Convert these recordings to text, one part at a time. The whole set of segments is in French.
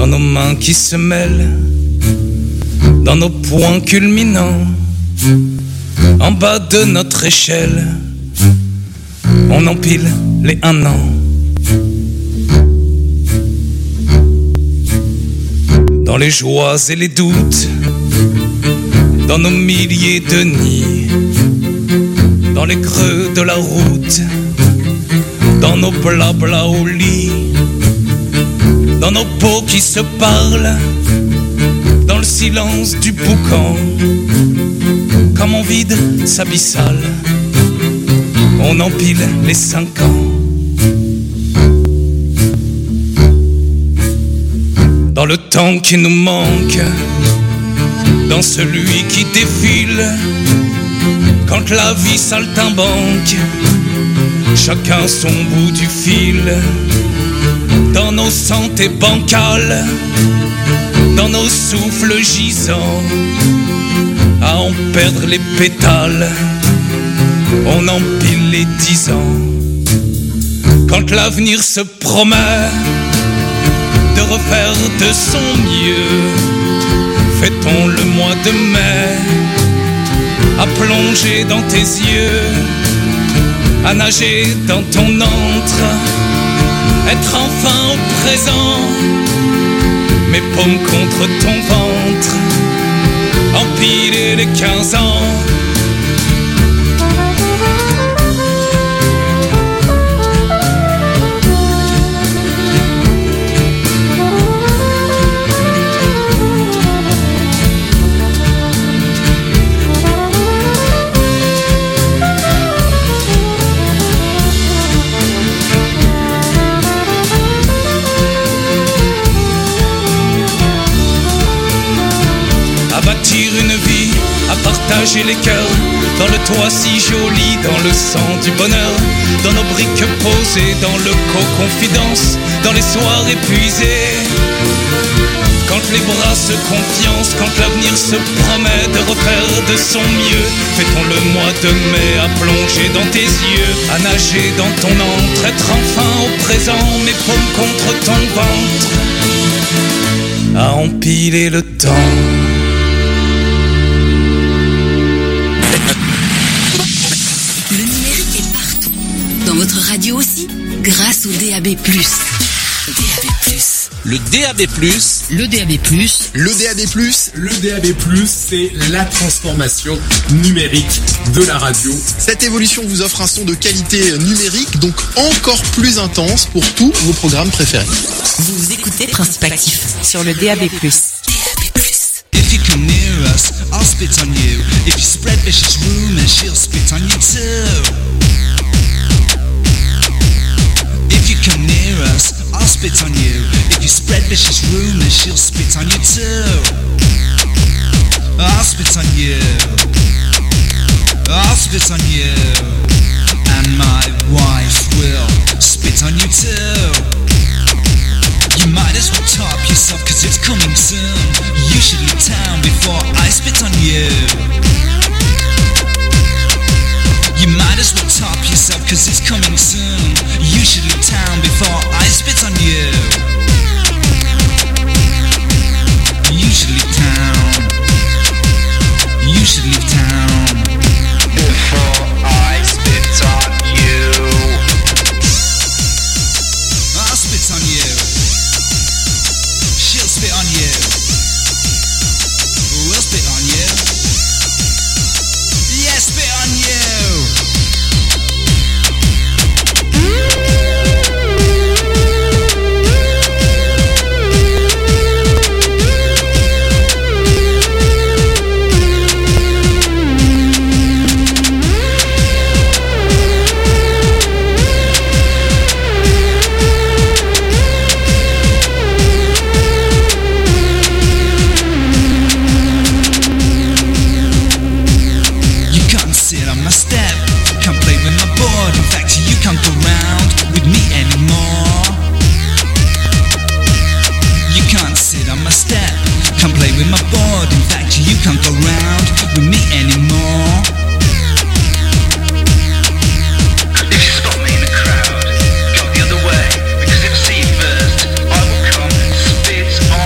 dans nos mains qui se mêlent, dans nos points culminants, en bas de notre échelle, on empile les 1 an. Dans les joies et les doutes, dans nos milliers de nids, dans les creux de la route, dans nos blabla au lit, dans nos peaux qui se parlent, dans le silence du boucan, comme on vide sa bissale, on empile les 5 ans. Dans le temps qui nous manque, dans celui qui défile, quand la vie saltimbanque, chacun son bout du fil, dans nos santés bancales, dans nos souffles gisants, à en perdre les pétales, on empile les 10 ans. Quand l'avenir se promet de refaire de son mieux, fêtons le mois de mai, à plonger dans tes yeux, à nager dans ton antre, être enfin au présent, mes paumes contre ton ventre, empiler les 15 ans. Une vie, à partager les cœurs, dans le toit si joli, dans le sang du bonheur, dans nos briques posées, dans le co-confidence, dans les soirs épuisés. Quand les bras se confiancent, quand l'avenir se promet de refaire de son mieux, fêtons le mois de mai, à plonger dans tes yeux, à nager dans ton antre, être enfin au présent, mes paumes contre ton ventre, à empiler le temps. Votre radio aussi, grâce au DAB+. DAB+. Le DAB+. Le DAB+. Le DAB+. Le DAB+, c'est la transformation numérique de la radio. Cette évolution vous offre un son de qualité numérique, donc encore plus intense pour tous vos programmes préférés. Vous écoutez Principe Actif sur le DAB+. DAB+. If you come near us, I'll spit on you. If you spread vicious rumors, she'll spit on you too. If you come near us, I'll spit on you. If you spread vicious rumors, she'll spit on you too. I'll spit on you. I'll spit on you. And my wife will spit on you too. You might as well top yourself, cause it's coming soon. You should leave town before I spit on you. You might as well top yourself, cause it's coming soon. You should leave town before I spit on you. You should leave town. You should leave town before I spit on you. I'll spit on you. She'll spit on you. We'll spit on you. Yeah, spit on you. Spit on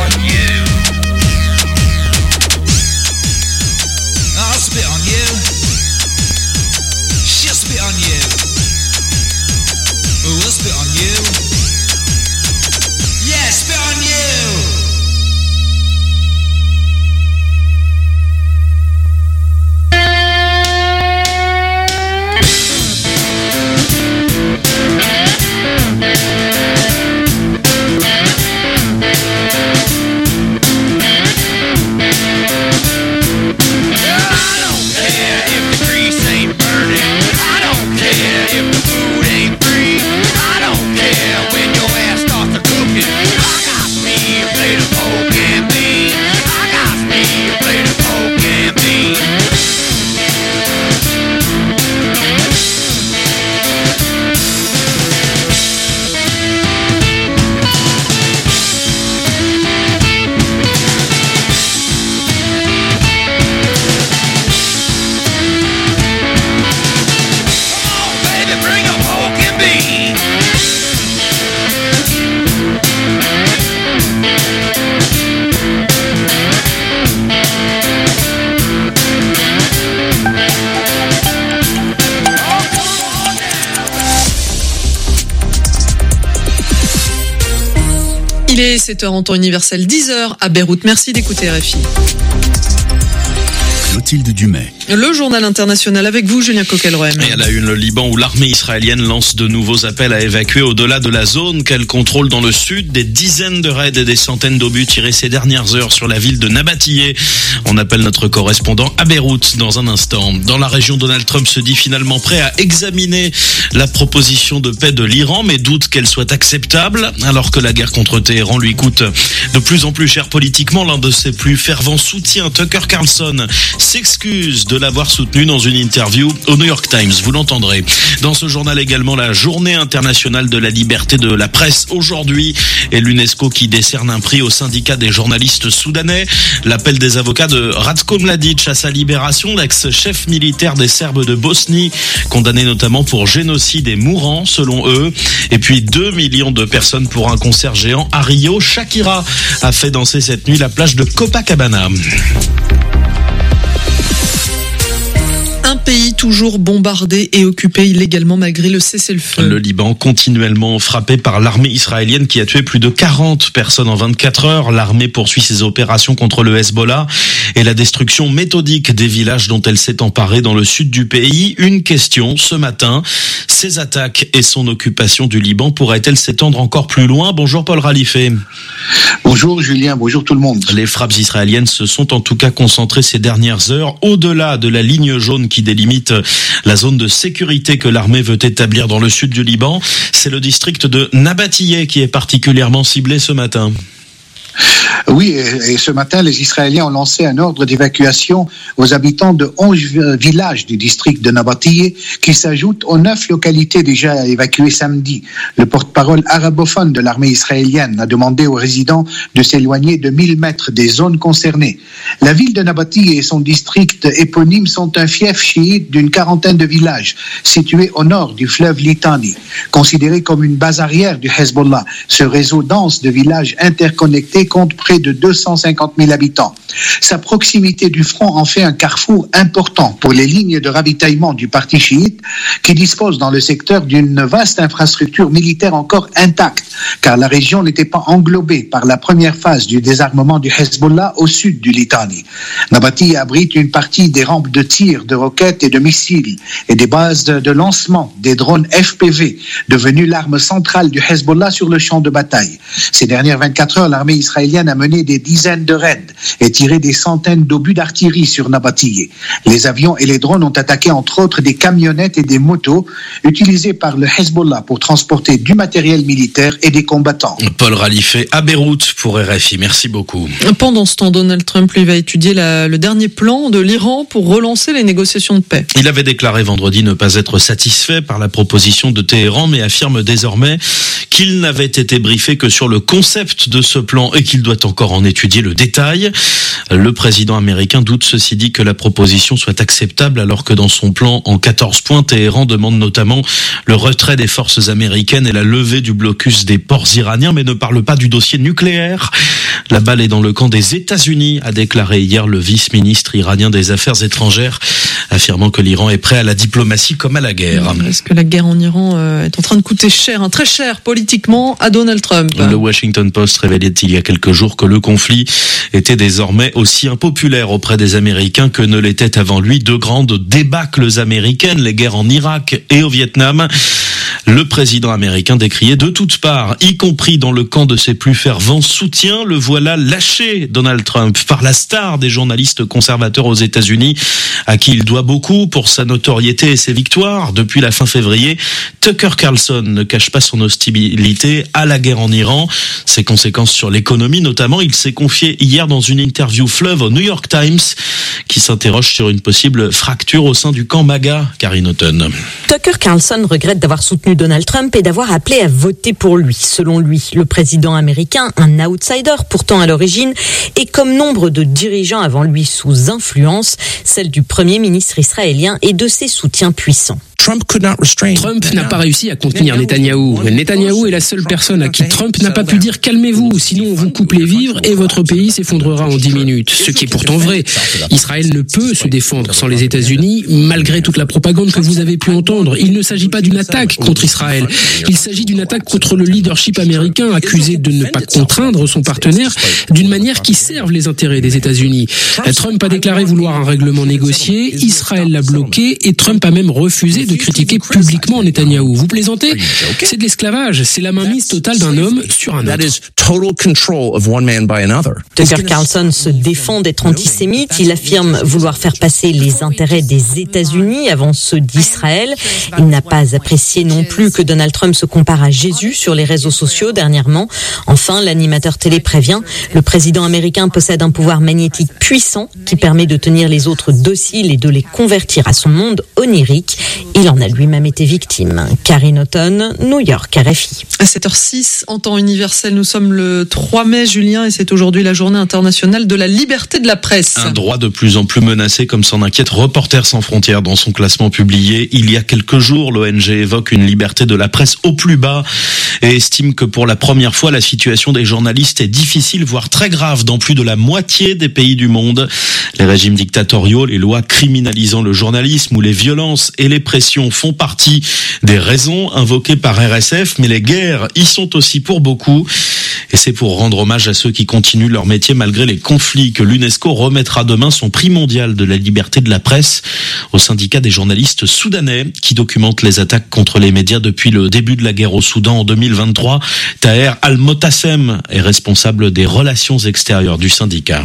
7h en temps universel, 10h à Beyrouth. Merci d'écouter RFI. Clotilde Dumais. Le journal international avec vous, Julien Coquelroem. Et à la une, le Liban, où l'armée israélienne lance de nouveaux appels à évacuer au-delà de la zone qu'elle contrôle dans le sud. Des dizaines de raids et des centaines d'obus tirés ces dernières heures sur la ville de Nabatiyeh. On appelle notre correspondant à Beyrouth dans un instant. Dans la région, Donald Trump se dit finalement prêt à examiner la proposition de paix de l'Iran, mais doute qu'elle soit acceptable. Alors que la guerre contre Téhéran lui coûte de plus en plus cher politiquement, l'un de ses plus fervents soutiens, Tucker Carlson, s'excuse de l'avoir soutenu dans une interview au New York Times. Vous l'entendrez. Dans ce journal également, la journée internationale de la liberté de la presse aujourd'hui et l'UNESCO qui décerne un prix au syndicat des journalistes soudanais. L'appel des avocats de Ratko Mladic à sa libération, l'ex-chef militaire des Serbes de Bosnie, condamné notamment pour génocide et mourant selon eux. Et puis 2 millions de personnes pour un concert géant à Rio. Shakira a fait danser cette nuit la plage de Copacabana. Un pays toujours bombardé et occupé illégalement malgré le cessez-le-feu. Le Liban continuellement frappé par l'armée israélienne qui a tué plus de 40 personnes en 24 heures. L'armée poursuit ses opérations contre le Hezbollah et la destruction méthodique des villages dont elle s'est emparée dans le sud du pays. Une question ce matin, ces attaques et son occupation du Liban pourraient-elles s'étendre encore plus loin? Bonjour Paul Ralifé. Bonjour Julien, bonjour tout le monde. Les frappes israéliennes se sont en tout cas concentrées ces dernières heures au-delà de la ligne jaune qui délimite la zone de sécurité que l'armée veut établir dans le sud du Liban. C'est le district de Nabatiyeh qui est particulièrement ciblé ce matin. Oui, et ce matin, les Israéliens ont lancé un ordre d'évacuation aux habitants de 11 villages du district de Nabatiyeh qui s'ajoutent aux 9 localités déjà évacuées samedi. Le porte-parole arabophone de l'armée israélienne a demandé aux résidents de s'éloigner de 1000 mètres des zones concernées. La ville de Nabatiyeh et son district éponyme sont un fief chiite d'une quarantaine de villages situés au nord du fleuve Litani. Considéré comme une base arrière du Hezbollah, ce réseau dense de villages interconnectés compte près de 250 000 habitants. Sa proximité du front en fait un carrefour important pour les lignes de ravitaillement du parti chiite qui dispose dans le secteur d'une vaste infrastructure militaire encore intacte, car la région n'était pas englobée par la première phase du désarmement du Hezbollah au sud du Litani. Nabatiyeh abrite une partie des rampes de tir, de roquettes et de missiles et des bases de lancement des drones FPV, devenues l'arme centrale du Hezbollah sur le champ de bataille. Ces dernières 24 heures, l'armée israélienne a mené des dizaines de raids et tiré des centaines d'obus d'artillerie sur Nabatiyeh. Les avions et les drones ont attaqué entre autres des camionnettes et des motos utilisées par le Hezbollah pour transporter du matériel militaire et des combattants. Paul Ralifé à Beyrouth pour RFI. Merci beaucoup. Pendant ce temps, Donald Trump lui va étudier le dernier plan de l'Iran pour relancer les négociations de paix. Il avait déclaré vendredi ne pas être satisfait par la proposition de Téhéran, mais affirme désormais qu'il n'avait été briefé que sur le concept de ce plan et qu'il doit encore en étudier le détail. Le président américain doute ceci dit que la proposition soit acceptable alors que dans son plan en 14 points, Téhéran demande notamment le retrait des forces américaines et la levée du blocus des ports iraniens, mais ne parle pas du dossier nucléaire. La balle est dans le camp des États-Unis, a déclaré hier le vice-ministre iranien des Affaires étrangères, affirmant que l'Iran est prêt à la diplomatie comme à la guerre. Est-ce que la guerre en Iran est en train de coûter cher, très cher politiquement à Donald Trump? Le Washington Post révélait il y a quelques jours que le conflit était désormais aussi impopulaire auprès des Américains que ne l'étaient avant lui deux grandes débâcles américaines, les guerres en Irak et au Vietnam. Le président américain décrié de toutes parts, y compris dans le camp de ses plus fervents soutiens. Le voilà lâché, Donald Trump, par la star des journalistes conservateurs aux États-Unis, à qui il doit beaucoup pour sa notoriété et ses victoires. Depuis la fin février, Tucker Carlson ne cache pas son hostilité à la guerre en Iran. Ses conséquences sur l'économie, notamment, il s'est confié hier dans une interview fleuve au New York Times, qui s'interroge sur une possible fracture au sein du camp MAGA, Karine Houghton. Tucker Carlson regrette d'avoir soutenu Donald Trump et d'avoir appelé à voter pour lui. Selon lui, le président américain, un outsider pourtant à l'origine, est comme nombre de dirigeants avant lui sous influence, celle du premier ministre israélien et de ses soutiens puissants. Trump n'a pas réussi à contenir Netanyahou. Netanyahou est la seule personne à qui Trump n'a pas pu dire « calmez-vous, sinon on vous coupe les vivres et votre pays s'effondrera en 10 minutes ». Ce qui est pourtant vrai. Israël ne peut se défendre sans les États-Unis, malgré toute la propagande que vous avez pu entendre. Il ne s'agit pas d'une attaque contre Israël. Il s'agit d'une attaque contre le leadership américain accusé de ne pas contraindre son partenaire d'une manière qui serve les intérêts des États-Unis. Trump a déclaré vouloir un règlement négocié, Israël l'a bloqué et Trump a même refusé de critiquer publiquement Netanyahou. Vous plaisantez ? C'est de l'esclavage, c'est la mainmise totale d'un homme sur un autre. Tucker Carlson se défend d'être antisémite. Il affirme vouloir faire passer les intérêts des États-Unis avant ceux d'Israël. Il n'a pas apprécié non plus que Donald Trump se compare à Jésus sur les réseaux sociaux dernièrement. Enfin, l'animateur télé prévient, le président américain possède un pouvoir magnétique puissant qui permet de tenir les autres dociles et de les convertir à son monde onirique. Il en a lui-même été victime. Karine Houghton, New York, RFI. À 7h06, en temps universel, nous sommes le 3 mai, Julien, et c'est aujourd'hui la journée internationale de la liberté de la presse. Un droit de plus en plus menacé, comme s'en inquiète Reporters sans frontières dans son classement publié il y a quelques jours. L'ONG évoque une liberté de la presse au plus bas et estime que pour la première fois, la situation des journalistes est difficile, voire très grave dans plus de la moitié des pays du monde. Les régimes dictatoriaux, les lois criminalisant le journalisme ou les violences et les pressions font partie des raisons invoquées par RSF, mais les guerres y sont aussi pour beaucoup. Et c'est pour rendre hommage à ceux qui continuent leur métier malgré les conflits que l'UNESCO remettra demain son prix mondial de la liberté de la presse au syndicat des journalistes soudanais qui documentent les attaques contre les médias depuis le début de la guerre au Soudan en 2023. Taher Al-Motassem est responsable des relations extérieures du syndicat.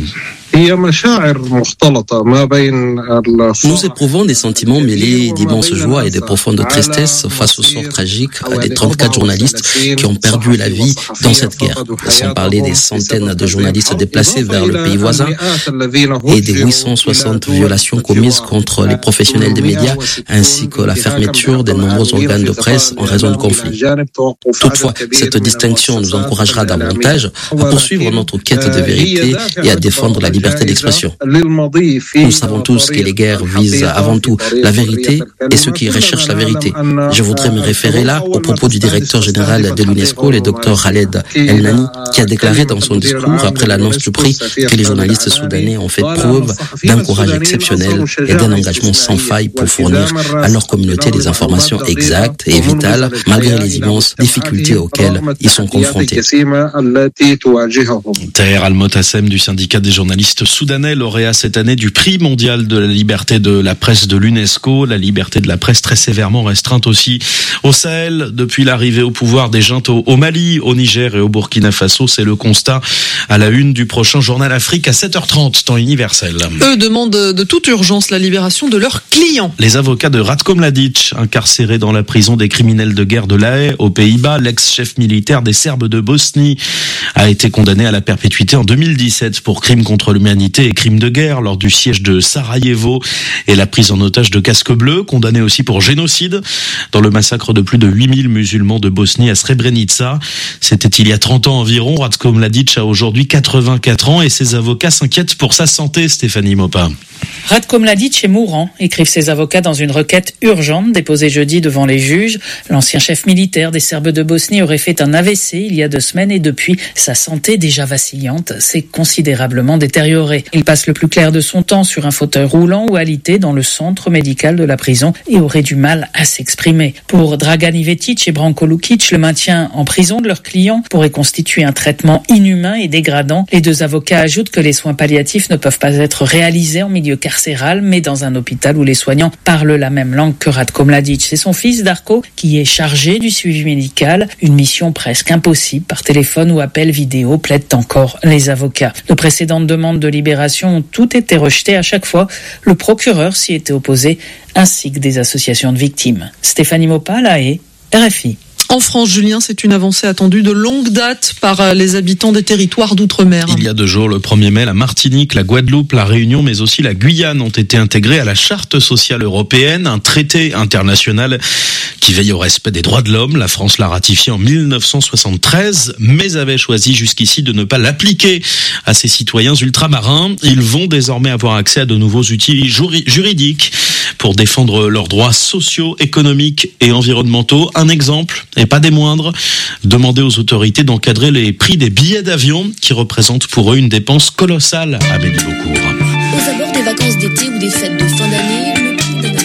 Nous éprouvons des sentiments mêlés d'immense joie et de profonde tristesse face au sort tragique des 34 journalistes qui ont perdu la vie dans cette guerre, sans parler des centaines de journalistes déplacés vers le pays voisin et des 860 violations commises contre les professionnels des médias, ainsi que la fermeture des nombreux organes de presse en raison de conflits. Toutefois, cette distinction nous encouragera davantage à poursuivre notre quête de vérité et à défendre la liberté d'expression. Nous savons tous que les guerres visent avant tout la vérité et ceux qui recherchent la vérité. Je voudrais me référer là aux propos du directeur général de l'UNESCO, le Dr Khaled El-Nani, qui a déclaré dans son discours après l'annonce du prix que les journalistes soudanais ont fait preuve d'un courage exceptionnel et d'un engagement sans faille pour fournir à leur communauté des informations exactes et vitales malgré les immenses difficultés auxquelles ils sont confrontés. Taher Al-Motassem du syndicat des journalistes soudanais, lauréat cette année du prix mondial de la liberté de la presse de l'UNESCO. La liberté de la presse très sévèrement restreinte aussi au Sahel depuis l'arrivée au pouvoir des juntes au Mali, au Niger et au Burkina Faso. C'est le constat à la une du prochain journal Afrique à 7h30, temps universel. Eux demandent de toute urgence la libération de leurs clients. Les avocats de Ratko Mladic, incarcéré dans la prison des criminels de guerre de La Haye, aux Pays-Bas, l'ex-chef militaire des Serbes de Bosnie, a été condamné à la perpétuité en 2017 pour crimes contre l'humanité et crimes de guerre lors du siège de Sarajevo et la prise en otage de Casques Bleus, condamné aussi pour génocide dans le massacre de plus de 8000 musulmans de Bosnie à Srebrenica. C'était il y a 30 ans environ. Ratko Mladic a aujourd'hui 84 ans et ses avocats s'inquiètent pour sa santé, Stéphanie Mopa. Ratko Mladic est mourant, écrivent ses avocats dans une requête urgente déposée jeudi devant les juges. L'ancien chef militaire des Serbes de Bosnie aurait fait un AVC il y a 2 semaines et depuis, sa santé déjà vacillante s'est considérablement détériorée. Il passe le plus clair de son temps sur un fauteuil roulant ou alité dans le centre médical de la prison et aurait du mal à s'exprimer. Pour Dragan Ivetic et Branko Lukic, le maintien en prison de leurs clients pourrait constituer un traitement inhumain et dégradant. Les 2 avocats ajoutent que les soins palliatifs ne peuvent pas être réalisés en milieu carcéral, mais dans un hôpital où les soignants parlent la même langue que Ratko Mladic. C'est son fils Darko qui est chargé du suivi médical, une mission presque impossible par téléphone ou appel vidéo, plaident encore les avocats. De précédentes demandes de libération ont toutes été rejetées à chaque fois. Le procureur s'y était opposé, ainsi que des associations de victimes. Stéphanie Mopa, La Haye, RFI. En France, Julien, c'est une avancée attendue de longue date par les habitants des territoires d'outre-mer. Il y a 2 jours, le 1er mai, la Martinique, la Guadeloupe, la Réunion, mais aussi la Guyane ont été intégrés à la Charte sociale européenne, un traité international qui veille au respect des droits de l'homme. La France l'a ratifié en 1973, mais avait choisi jusqu'ici de ne pas l'appliquer à ses citoyens ultramarins. Ils vont désormais avoir accès à de nouveaux outils juridiques pour défendre leurs droits sociaux, économiques et environnementaux. Un exemple, et pas des moindres, demander aux autorités d'encadrer les prix des billets d'avion qui représentent pour eux une dépense colossale. Amélie Beaucourt. Aux abords des vacances d'été ou des fêtes de fin d'année, le prix d'un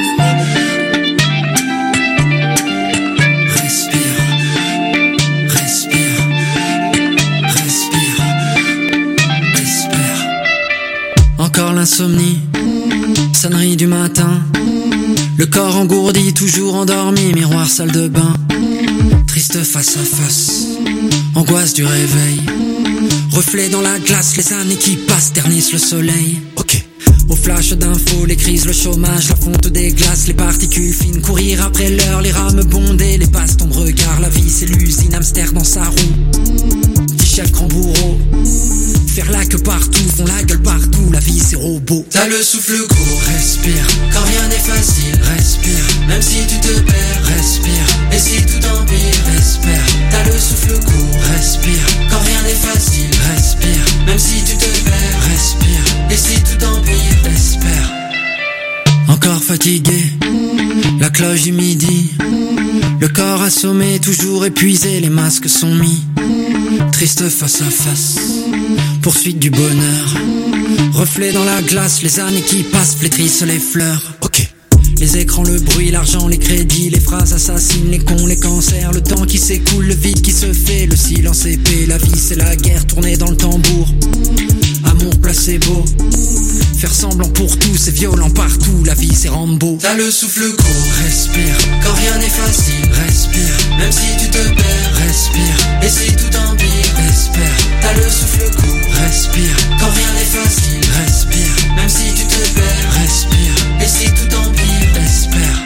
Encore l'insomnie, sonnerie du matin, le corps engourdi, toujours endormi, miroir salle de bain, triste face à face, angoisse du réveil, reflet dans la glace, les années qui passent ternissent le soleil. Ok. Au flash d'infos, les crises, le chômage, la fonte des glaces, les particules fines, courir après l'heure, les rames bondées, les bastons de regard, la vie c'est l'usine, hamster dans sa roue, petit chef grand bourreau. Faire la queue partout, font la gueule partout, la vie c'est robot. T'as le souffle court, respire, quand rien n'est facile, respire, même si tu te perds, respire, et si tout empire, espère. T'as le souffle court, respire, quand rien n'est facile, respire, même si tu te perds, respire, et si tout empire, espère. Encore fatigué, la cloche du midi, le corps assommé, toujours épuisé, les masques sont mis, triste face à face, poursuite du bonheur, reflet dans la glace, les années qui passent flétrissent les fleurs. Ok. Les écrans, le bruit, l'argent, les crédits, les phrases assassines, les cons, les cancers, le temps qui s'écoule, le vide qui se fait, le silence épais, la vie c'est la guerre tournée dans le tambour. Amour placebo, faire semblant pour tout, c'est violent partout, la vie c'est Rambo. T'as le souffle court, respire, quand rien n'est facile, respire, même si tu te perds, respire, et si tout empire, espère. T'as le souffle court, respire, quand rien n'est facile, respire, même si tu te perds, respire, et si tout empire, espère.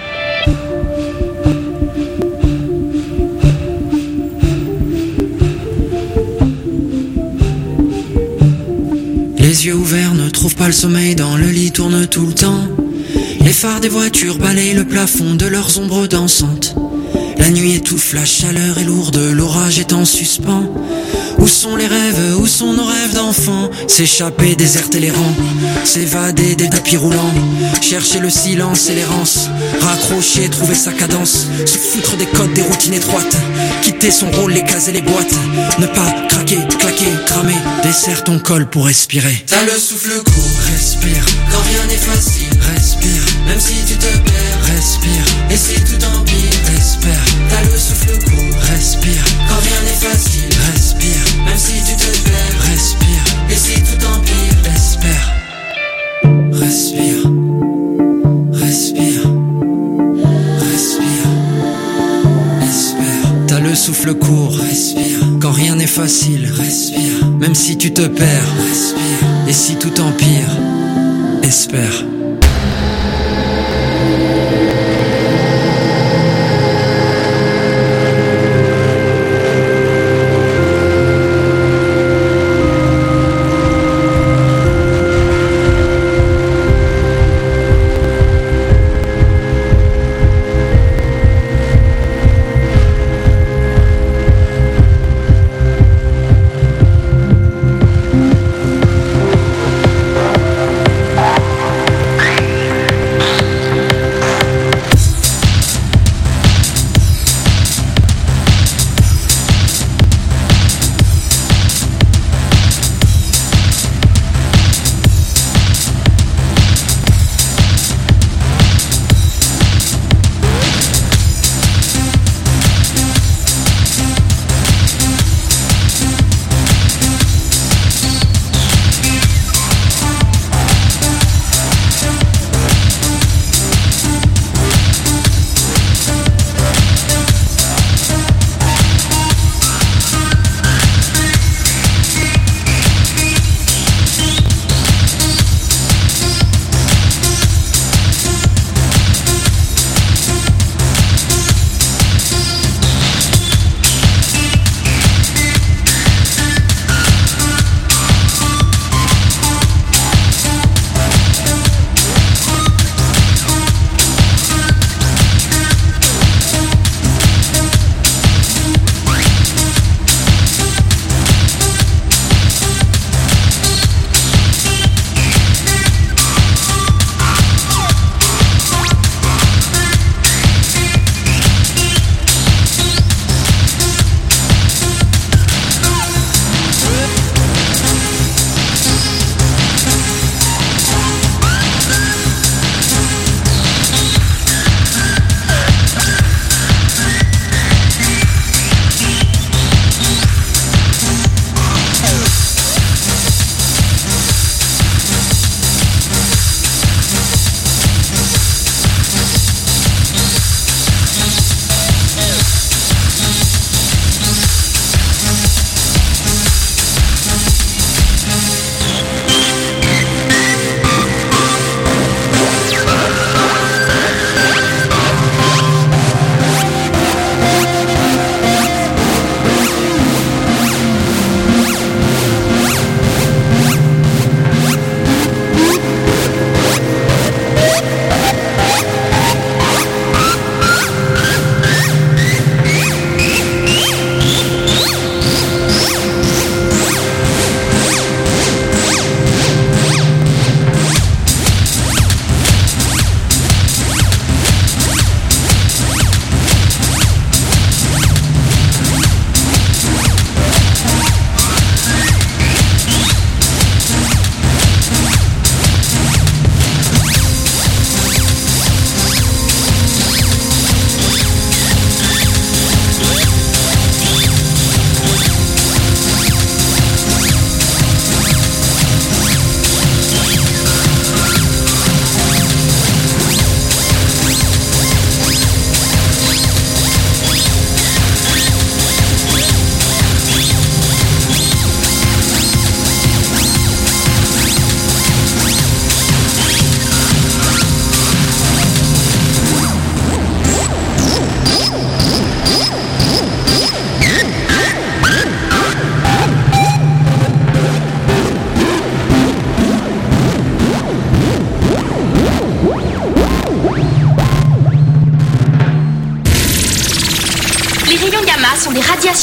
Les yeux ouverts ne trouvent pas le sommeil, dans le lit tournent tout le temps. Les phares des voitures balayent le plafond de leurs ombres dansantes. La nuit étouffe, la chaleur est lourde, l'orage est en suspens. Où sont les rêves, où sont nos rêves d'enfants? S'échapper, déserter les rangs, s'évader des tapis roulants, chercher le silence et l'errance, raccrocher, trouver sa cadence, se foutre des codes, des routines étroites, quitter son rôle, les cases et les boîtes, ne pas craquer, claquer, cramer, desserre ton col pour respirer. T'as le souffle court, respire, quand rien n'est facile, respire, même si tu te perds, respire, et si tout empire, espère. T'as le souffle court, respire, quand rien n'est facile, respire, même si tu te perds, respire, et si tout empire, espère. Respire, respire, respire, espère. T'as le souffle court, respire, quand rien n'est facile, respire, même si tu te perds, respire, et si tout empire, espère.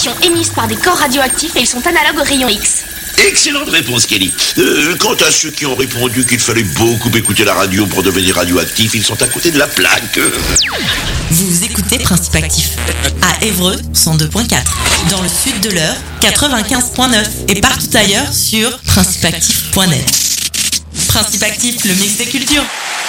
radiations émises par des corps radioactifs et ils sont analogues aux rayons X. Excellente réponse, Kelly. Quant à ceux qui ont répondu qu'il fallait beaucoup écouter la radio pour devenir radioactif, ils sont à côté de la plaque. Vous écoutez Principe Actif à Évreux 102.4, dans le sud de l'Eure 95.9 et partout ailleurs sur principeactif.net. Principe Actif, le mix des cultures.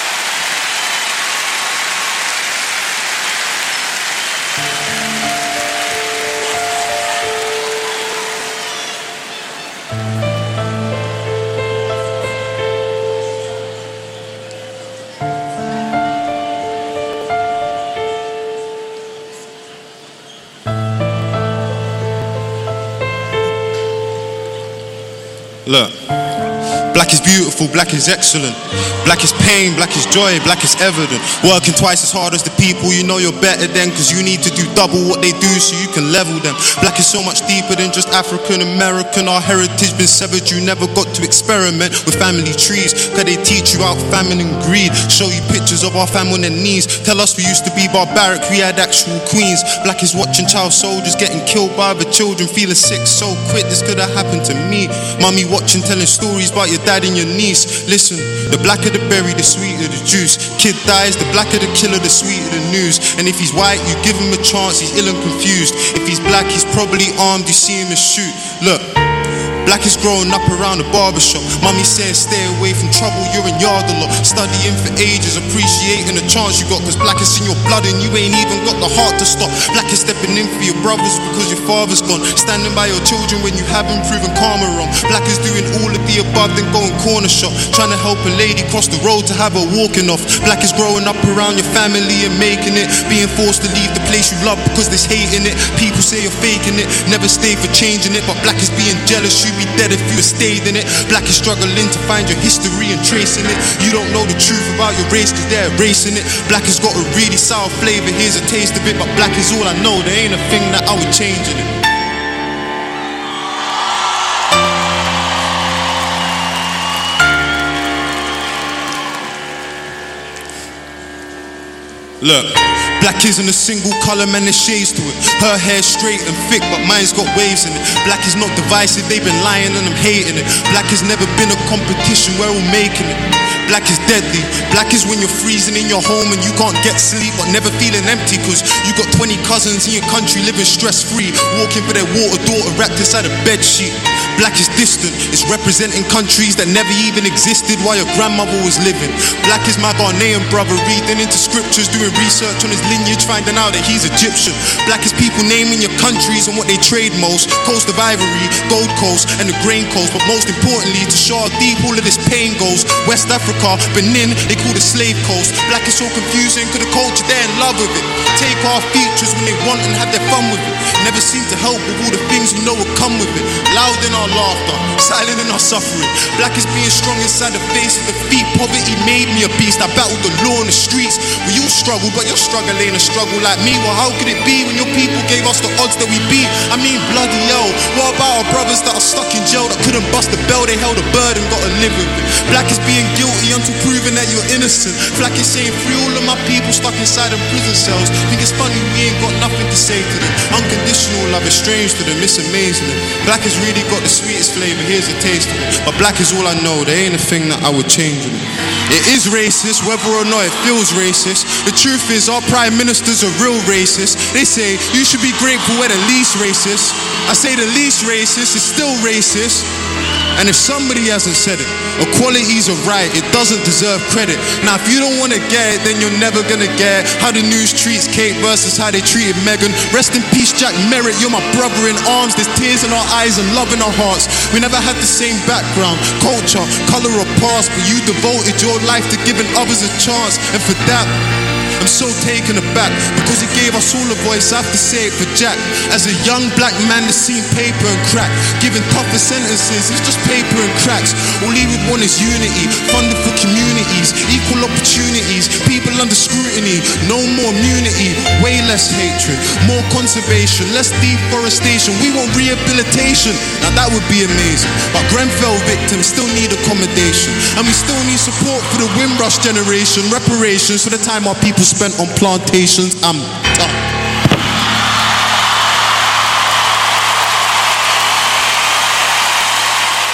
Look, black is beautiful, black is excellent. Black is pain, black is joy, black is evident. Working twice as hard as the people you know you're better than, cause you need to do double what they do so you can level them. Black is so much deeper than just African American. Our heritage been severed, you never got to experiment with family trees, cause they teach you out famine and greed. Show you pictures of our family on their knees. Tell us we used to be barbaric, we had actual queens. Black is watching child soldiers getting killed by other children, feeling sick, so quit, this could have happened to me. Mommy watching, telling stories about your dad and your niece. Listen, the blacker the berry, the sweeter the juice. Kid dies, the blacker the killer, the sweeter the news. And if he's white, you give him a chance, he's ill and confused. If he's black, he's probably armed, you see him and shoot. Look, black is growing up around the barbershop. Mommy says stay away from trouble, you're in yard a lot. Studying for ages, appreciating the chance you got, cause black is in your blood and you ain't even got the heart to stop. Black is stepping in for your brothers because your father's gone. Standing by your children when you haven't proven karma wrong. Black is doing all of the above, then going corner shop. Trying to help a lady cross the road to have her walking off. Black is growing up around your family and making it. Being forced to leave the place you love because there's hate in it. People say you're faking it, never stay for changing it. But black is being jealous, you be dead if you stayed in it. Black is struggling to find your history and tracing it. You don't know the truth about your race cause they're erasing it. Black has got a really sour flavor, here's a taste of it. But black is all I know, there ain't a thing that I would change in it. Look, black isn't a single colour, man, there's shades to it. Her hair's straight and thick, but mine's got waves in it. Black is not divisive, they've been lying and I'm hating it. Black has never been a competition, we're all making it. Black is deadly. Black is when you're freezing in your home and you can't get sleep but never feeling empty cause you got 20 cousins in your country living stress-free, walking for their water daughter wrapped inside a bed sheet. Black is distant, it's representing countries that never even existed while your grandmother was living. Black is my Ghanaian brother reading into scriptures, doing research on his lineage, finding out that he's Egyptian. Black is people naming your countries and what they trade most. Coast of Ivory, Gold Coast and the Grain Coast. But most importantly, to show how deep all of this pain goes, West Africa, Benin, they call it Slave Coast. Black is so confusing cause the culture they're in love with it. Take our features when they want and have their fun with it. Never seem to help with all the things we know will come with it. Loud in our laughter, silent in our suffering. Black is being strong inside the face of defeat. Poverty made me a beast, I battled the law in the streets. We all struggle, but your struggle ain't a struggle like me. Well, how could it be when your people gave us the odds that we beat? I mean, bloody hell, what about our brothers that are stuck in jail that couldn't bust the bell? They held a burden, gotta live with it. Black is being guilty until proven that you're innocent. Black is saying free all of my people stuck inside of prison cells. Think it's funny we ain't got nothing to say to them. Unconditional love is strange to them, it's amazing. Black has really got the sweetest flavor, here's a taste of it. But black is all I know, there ain't a thing that I would change in it. It is racist, whether or not it feels racist. The truth is our prime ministers are real racist. They say you should be grateful we're the least racist. I say the least racist is still racist. And if somebody hasn't said it, equality's a right, it doesn't deserve credit. Now if you don't want to get it, then you're never gonna get how the news treats Kate versus how they treated Meghan. Rest in peace Jack Merritt, you're my brother in arms. There's tears in our eyes and love in our hearts. We never had the same background, culture, colour or past, but you devoted your life to giving others a chance. And for that, I'm so taken aback, because he gave us all a voice. I have to say it for Jack. As a young black man that's seen paper and crack, giving tougher sentences, it's just paper and cracks. All he would want is unity, funding for communities, equal opportunities, people under scrutiny. No more immunity, way less hatred, more conservation, less deforestation. We want rehabilitation, now that would be amazing. But Grenfell victims still need accommodation, and we still need support for the Windrush generation, reparations for the time our people spent on plantations. I'm done.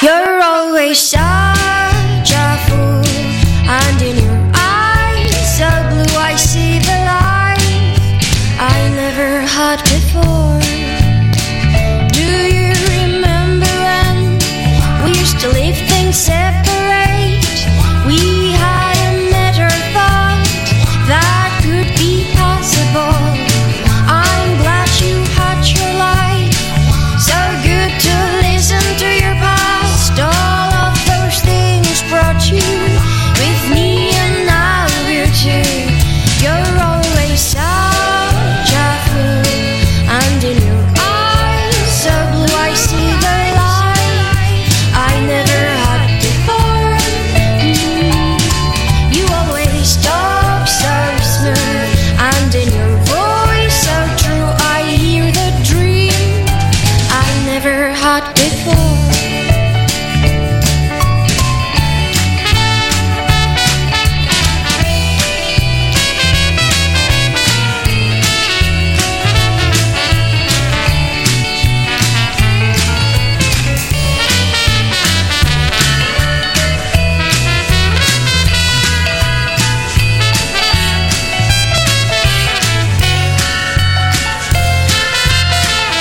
You're always such a fool, and in your eyes so blue I see the light I never had before. Do you remember when we used to leave things separate? We hadn't never thought that could be possible. I'm glad you had your life, so good to listen to your past. All of those things brought you with me, and now we're two. You're always such a fool, and in your eyes so blue I see the light I never had before. You always talk so smooth, and in your voice so true I hear the dream I never had before.